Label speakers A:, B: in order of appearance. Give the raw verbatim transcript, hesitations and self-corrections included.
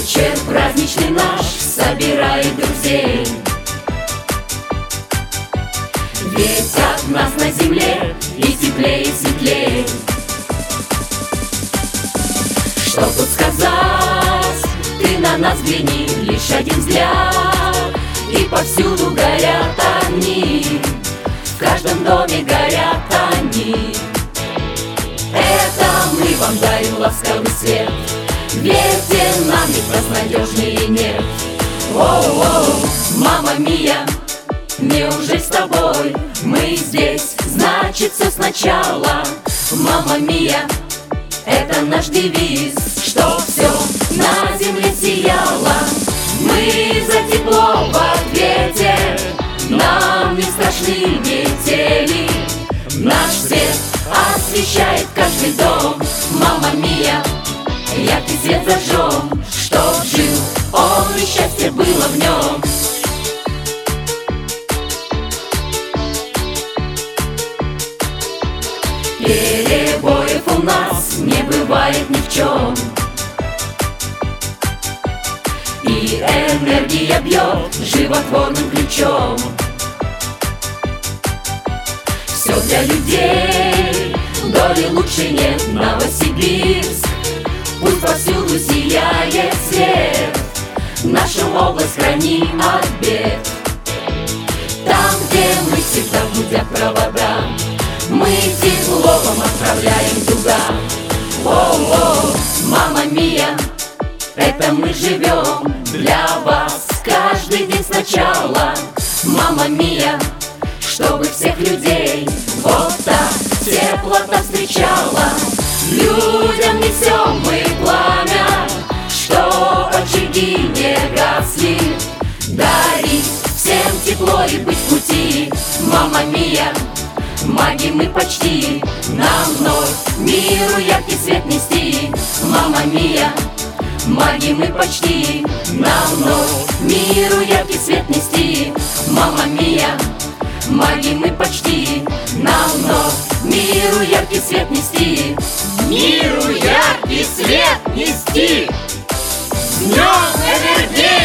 A: Вечер праздничный наш собирает друзей, ведь от нас на земле и теплее, и светлее. Что тут сказать, ты на нас взгляни, лишь один взгляд, и повсюду горят огни, в каждом доме горят они. Это мы вам дарим ласковый свет, верьте нам, ведь нас надежнее нет. Оу-оу, мама мия, неужели с тобой мы здесь? Значит, все сначала. Мама мия, это наш девиз, что все на земле сияло. Мы за тепло в ответе, нам не страшны метели. Наш свет освещает каждый дом. Мама мия, яркий свет зажжем, чтоб жил он и счастье было в нем. Перебоев у нас не бывает ни в чем, и энергия бьет животворным ключом. Все для людей, доли лучше нет. Новосибирск, пусть повсюду сияет свет, нашу область храни от бед. Там, где мы всегда гудят провода, мы тепло вам отправляем туда. Оу-оу, мама мия, это мы живем для вас каждый день сначала. Мама мия, чтобы всех людей вот так теплота встречала. Людям несем мы пламя, что очаги не гасли, дарить всем тепло и быть в пути. Мама мия, маги мы почти, нам вновь миру яркий свет нести. Мама мия, маги мы почти, нам вновь миру яркий свет нести. Мама мия, маги мы почти, нам вновь миру яркий свет нести.
B: Миру яркий свет нести! С днем энергии!